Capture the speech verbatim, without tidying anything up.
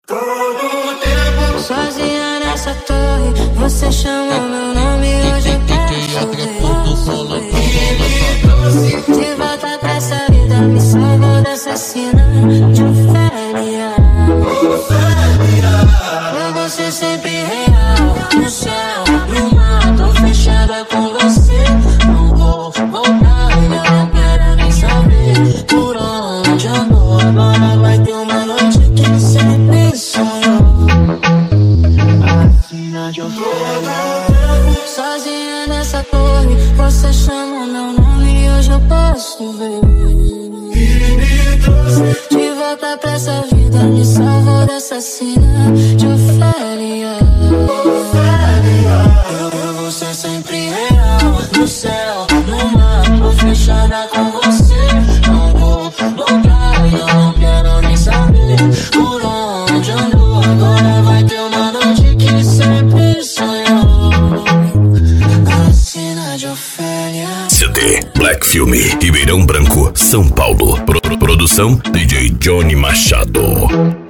Sozinha nessa torre, você chamou meu nome e hoje eu quero ver. De volta pra essa vida, me salvou dessa cena de Ofélia. Pra você sempre real, no céu, no mar, tô fechada com você. Não vou voltar, eu não quero nem saber por onde andou. Agora vai ter uma noite que sempre sonhou. Sozinha nessa torre, você chama meu nome e hoje eu posso ver. De volta pra essa vida, me salvou dessa cena de Ofélia. Eu, eu vou ser sempre real, no céu, no mar, tô fechada com você. Não vou voltar, eu não quero nem saber por onde andou. Agora vai ter uma noite que sempre sonhou. A cena de Ofélia. C D Black Filme, Ribeirão Branco, São Paulo. Pro -pro Produção D J Johnny Machado.